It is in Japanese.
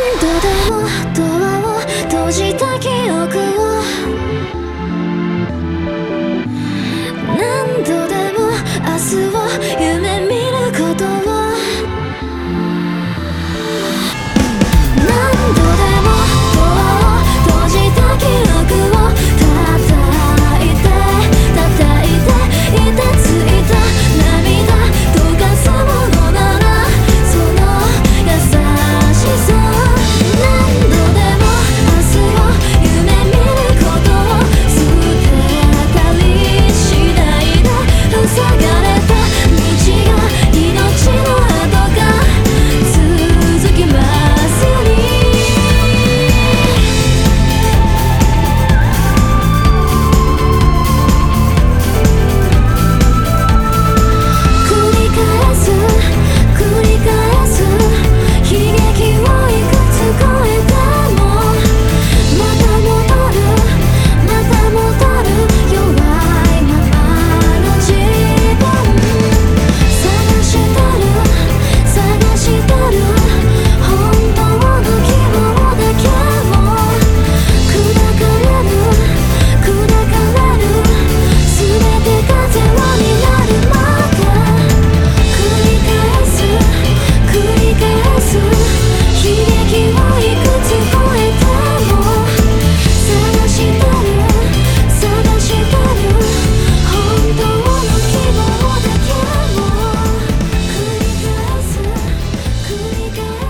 度でもドアを閉じた記憶を何度でも明日を夢見ることを何度でもドアを閉じた記憶を叩いていたついた涙溶かすものならその優しさ何度でも明日を夢見ることを捨てたりしないで塞がれた道が命の跡が続きますように繰り返す悲劇をいくつ超えてもまた戻る弱いままの自分探してる本当の希望だけを砕かれる全てがゼロになるまで繰り返す悲劇をいくつ超えても探してる本当の希望だけを繰り返す